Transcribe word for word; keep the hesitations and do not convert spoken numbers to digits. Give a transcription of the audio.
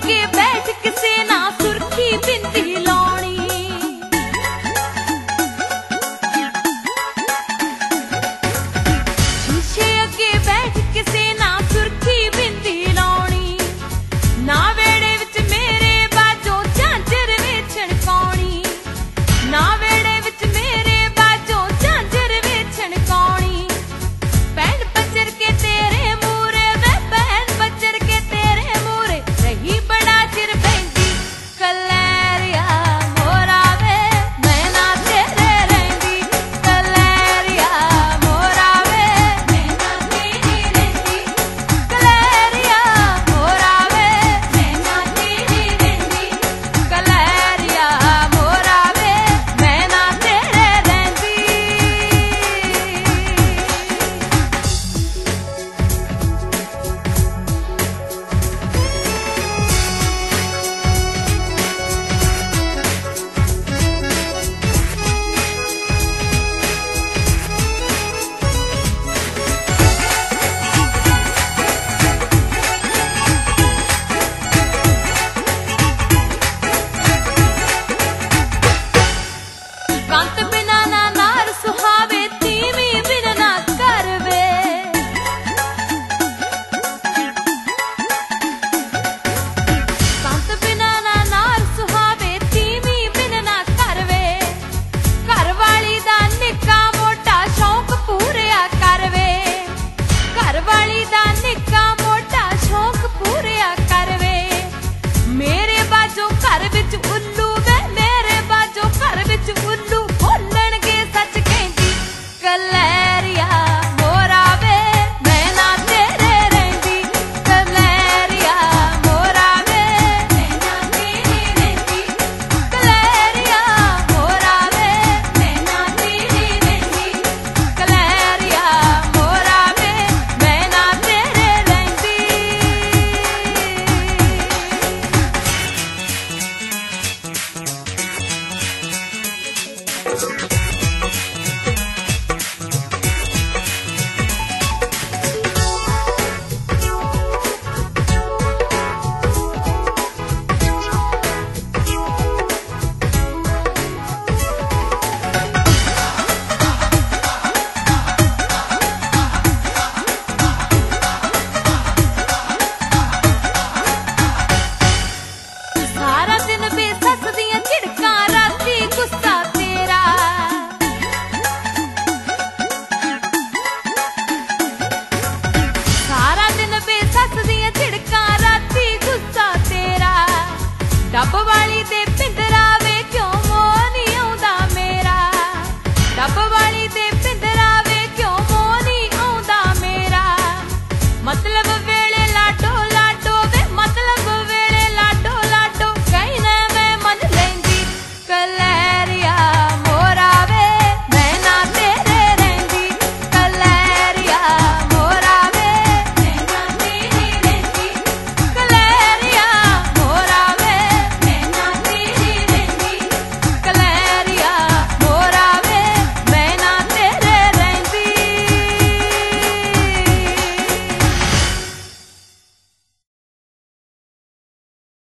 अगे बैठ किसे ना सुर्खी बिंदी लाउणी। शीशे अगे बैठ किसे ना सुर्खी बिंदी लाउणी। ना वेड़े विच मेरे बाजो झांझर वेचण पाउणी। ना वेड़े विच मेरे बाजो झांझर वेचण पाउणी। बैंड बजर के तेरे मूरे वे बैंड बजर के तेरे मूरे रही बड़ा चिर बहंदी। कलैरिया मोरा वे मैं ना तेरे रहंदी। कलैरिया मोरा वे मैं ना तेरी रहंदी। कलैरिया मोरा वे मैं ना तेरी रहंदी। कलैरिया मोरा वे मैं ना तेरे रहंदी। कंत बिना ना नार सुहावे तीवी बिन ना करवे। कंत बिना ना नार सुहावे तीवी बिन ना करवे। घर वाली दा निक्का मोटा शौक पूरिया करवे। घर वाली दा निक्का मोटा शौक पूरिया करवे। मेरे बाजो घर विच